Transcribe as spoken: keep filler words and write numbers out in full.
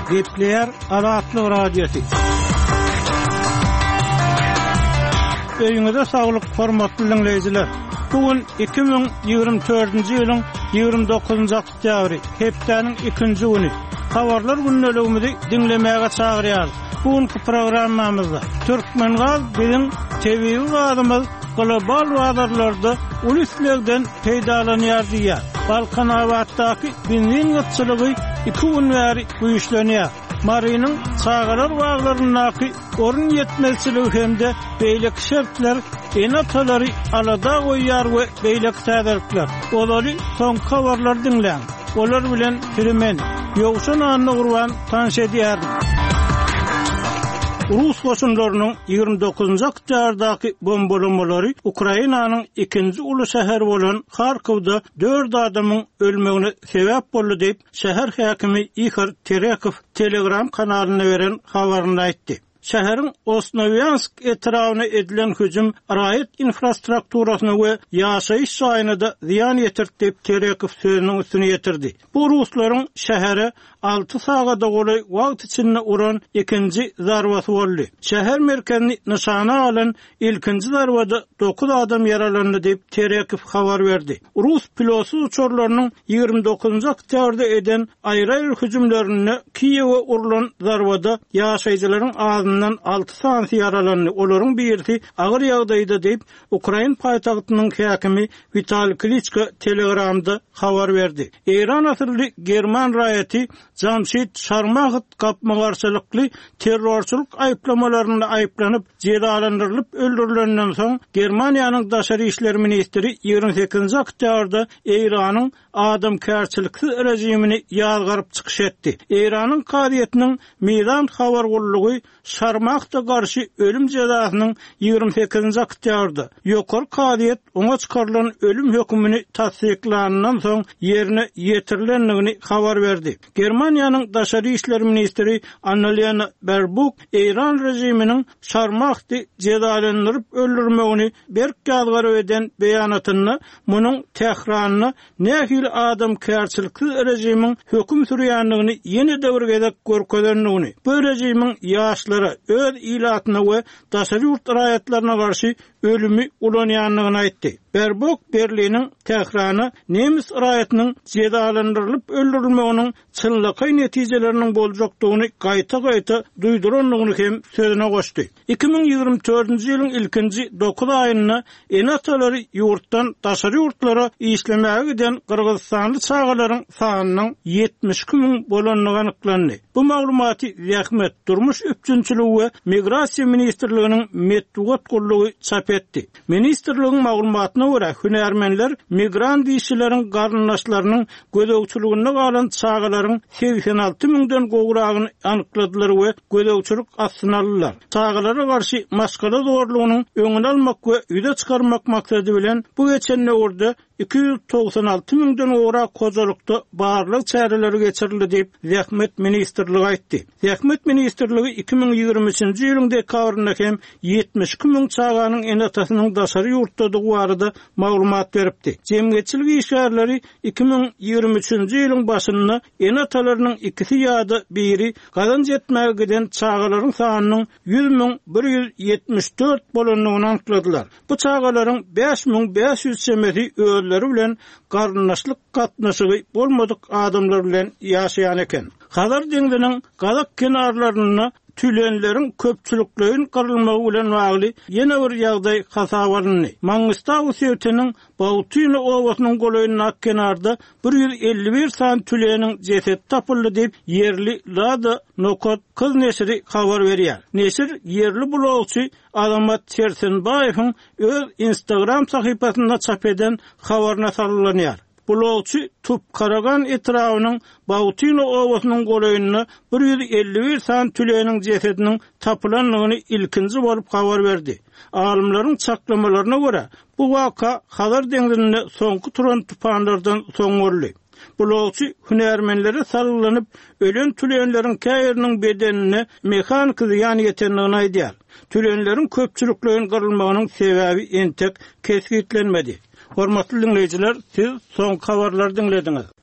Gepler Azatlyk Radiosu. Öýüňizde saglyk, hormatly dinleýijiler. Bugün iki bin ýygrimi dördünji ýylyň ýygrimi dokuzunjy oktýabry, hepdeniň ikinji güni. Habarlar günneligimizi dinlemäge çagyrýar. Bugünkü programmamyzda Türkmengal biziň tebii gadymyz global wadarlarda uluslardan peýdalanýar diýär. Balkan awatdaky benzin ýatçylygy iki gün bäri güýçlenýär. Marynyň çağalar waglarynaky orun ýetmezçiligi hemde beýlek şertler enatalary alada goýýar we beýlek täderlikler. Olary soňky habarlar dinleň. Olar bilen Türkmen ýogşan anny gurban tanış edýär. Rus goşunlarynyň ýygrimi dokuzunjy oktýabrdaky bombalamary Ukrainanyň ikinji uly şäher bolan Harkowda dört adamyň ölmegine sebäp boldy diýip şäher häkimi Ihor Terekhov Telegram kanalyna beren habaryny aýtdy. Şäheriň Osnovyansk etrawyna edilen hüjüm raýat infrastrukturasyna we ýaşaýyş şaýyna da ziýan ýetirdi diýip Terekhov sözüniň üstüne ýetirdi. Bu ruslaryň şähere altı sagada goly wagt içinde uran ikinji zarwasy boldy. Şäher merkezini nişana alan ilkinji zarwada dokuz adam yaralandy diýip Terekhov habar berdi. Rus pilotsy uçurlarynyň ýygrimi dokuzunjy oktýabrda eden aýry-aýry hüjümlerini Kiýewe urulan zarwada ýaşaýjylaryň ağzından altı sansi yaralandy. Olaryň birisi agyr ýagdaýda diýip Ukraina paýtagtynyň häkimi Vitaliy Klitschko Telegramda habar berdi. İran asyrly German raýaty Jamşid Şarmagat gapmagarçylykly terrorçylyk aýplamalaryna aýplanyp jedalandyrylyp öldürilenden soň Germaniýanyň daşary işler ministri ýygrimi sekizinji oktýabrda İranyň adam kärçiliksiz rejimini ýazgaryp çykyş etdi. İranyň kadiýetiniň Meýdan habar gullugy Şarmagda garşy ölüm jezasynyň ýygrimi sekizinji oktýabrda ýokary kadiýet oňa çykarylan ölüm hökmüni tasdiklanandan soň ýerine ýetirilendigini habar berdi. Germaniýanyň daşary işler ministri Annalena Baerbock İran rejiminiň Şarmagdy jedalandyryp öldürmegini berk ýazgary eden beýanatyny, munyň tehranyny nähil adam kärçiliksiz rejimiň hökm sürýändigini ýene döwürgede görkezlendigini, bu rejimiň ýaşlara öz ilatyna we daşary ýurt raýatlaryna garşy ölümi ulanýanlygyny aýtdy. Baerbock Berliniň Tehrany nemis raýatynyň jedalandyrylyp öldürilmeginiň çynlyky netijeleriniň boljakdygyny gaýta-gaýta duýduranlygyny hem sözüne goşdy. iki bin ýygrimi dördünji ýylyň ilkinji dokuz aýyna enatalary ýurtdan daşary ýurtlara işlemäge giden Kyrgyzstanly çağalaryň sanynyň ýetmiş iki min bolanlygy anyklandy. Bu maglumaty Ýahmet Durmuş Üpçünçiligi we Migrasiýa ministrliginiň medeniýet gullugy çap etdi. Ministrligiň maglumatyna görä, hünärmenler migrant işçileriň garynlaşlarynyň gödögçüligine galan çağalaryň seksen alty miňden gowragyny anykladylar we gödögçülik astyna aldylar. Çağalara garşy maskala zorlugynyň öňüni almak we üýde çykarmak maksady bilen bu geçenle orada iki yüz doksan alty miňden gowra kozalykda barlyk çäreleri geçirildi diýip Ýahmet ministrligi aýtdy. Ýahmet ministrligi iki bin ýygrimi üçinji ýylyň dekabrynda hem ýetmiş iki min çağanyň enatasynyň daşary ýurtdadygy barada maglumat beripdi. Jemgyýetçilik işgärleri iki bin ýygrimi üçinji ýylyň başynda enatalarynyň ikisi ýa-da biri galan jetmäge giden çağalaryň sanynyň yüz min bir yüz ýetmiş dört bolanlygyny anykladylar. Bu çağalaryň beş min beş yüz çemeti ölleri bilen garynlaşlyk gatnaşygy bolmadyk adamlar bilen ýaşaýan eken. Hazar deňdiniň galak kenarlaryna tülenlerin köpçülüklerin kırılmağı bilen bagly ýene bir ýagdaý hasabalyny. Mangustaw sewtiniň Bawtyny owasynyň goýunyň kenarda bir yüz elli bir san tüleniň jesedi tapyldy diýip yerli Lada Nokot kız nesiri habar berýär. Nesir yerli blogçy Adamat Sersenbaýewiň öz Instagram sahypasynda çap eden habaryna salylanýar. Blogçy Tup Karagan etrawynyň Bawtyny owasynyň goýunyna bir yüz elli bir san tüleniň jesediniň tapylanlygyny ilkinji bolup habar berdi. Alimlaryň çaklamalaryna görä, bu waka Hazar deňizinde soňky turan tupanlardan soň boldy. Blogçy hünärmenlere sarylanyp ölen tülenleriň käýeriniň bedenine mehanik ziýan ýetenligini aýdýar. Tülenleriň köpçülüklerin kırılmagynyň sebäbi entek kesgitlenmedi. Hormatly dinleyijiler, siz soňky habarlary dinlediňiz.